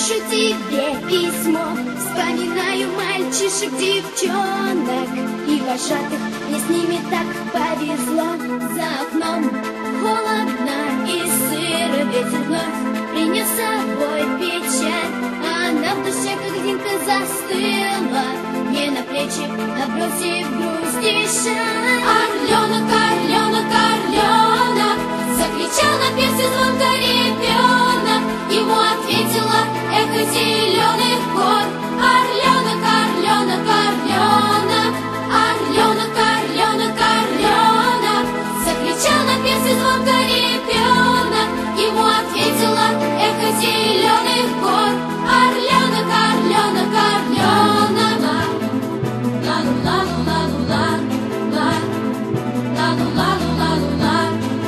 Пишу тебе письмо, вспоминаю мальчишек, девчонок и вожатых. Мне с ними так повезло. За окном холодно и сыро, ветер вновь принес с собой печаль. Она в душе, как дымка, застыла, мне на плечи набросив грусть и шаль. Орленок, орленок, орленок, закричал на песне звонко ребенок. Ему ответила эхо зеленых гор. Орленок, орленок, орленок, орленок, орленок, орленок, закричал на песне звонко ребенок. Ему ответила эхо зеленых гор. Орленок, орленок, орленок, ла-ла-ла-ла-ла-ла, ла-ла-ла-ла-ла-ла,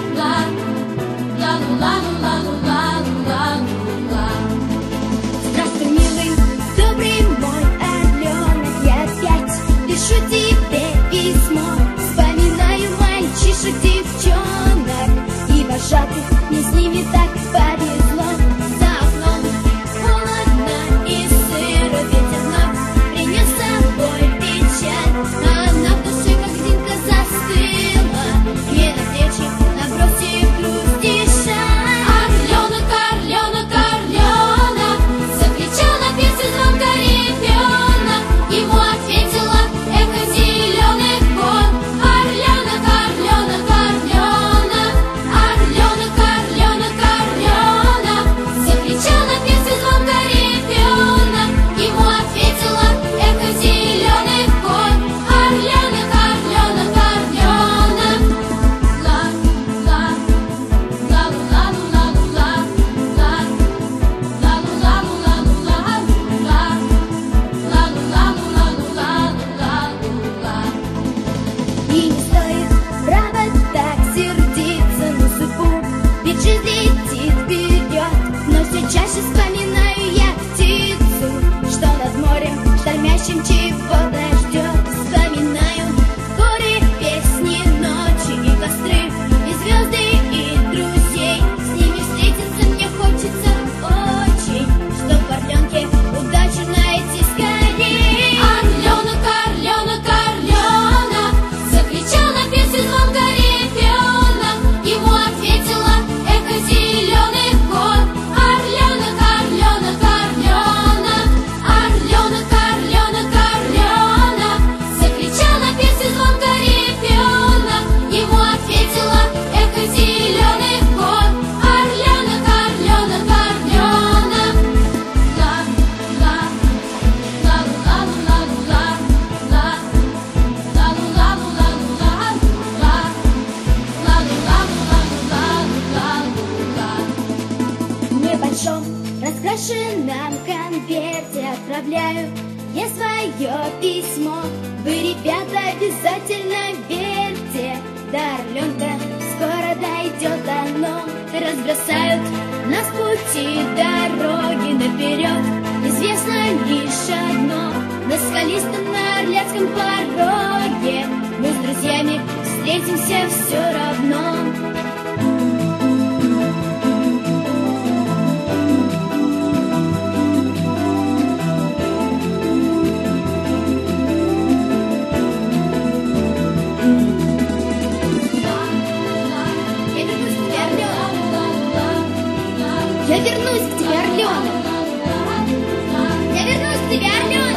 ла-ла-ла-ла-ла-ла. Здравствуй, милый, добрый мой орленок, я опять пишу тебе письмо, вспоминаю мальчишек, девчонок и вожатых, мне с ними так повезло. За окном холодно и сыро, ветер вновь принес с собой печаль. Она в душе, как дымка, застыла, мне на плечи набросив грусть и шаль. Орленок, орленок, орленок, закричал на песне звонко ребенок. Ему ответила эхо зеленых гор. Орленок, орленок, орленок, орленок, орленок, орленок, закричал на песне звонко ребенок. Ему ответила эхо зеленых гор. Орленок, орленок, орленок, и не стоит, право, так сердиться на судьбу, ведь жизнь летит вперед. Но все чаще вспоминаю я птицу, что над морем штормящим чего-то ждет. Вспоминаю горы, песни, ночи и костры, и звезды, и друзей. С ними встретиться мне хочется очень, чтоб в орленке удачу найти скорей. Орленок, орленок, орленок, закричал на песне звонко ребенок. Ему ответила эхо зеленых гор. Орленок, орленок, орленок, орленок, орленок, орленок, закричал на песне звонко ребенок. Ему ответила эхо зеленых гор. Орленок, орленок, орленок, в небольшом раскрашенном конверте отправляю я свое письмо. Вы, ребята, обязательно верьте, до орленка скоро дойдет оно. Разбросают нас пути, дороги наперед, известно лишь одно: на скалистом, на Орляцком пороге мы с друзьями встретимся все равно. Я вернусь к тебе, орленок! Я вернусь к тебе, орленок!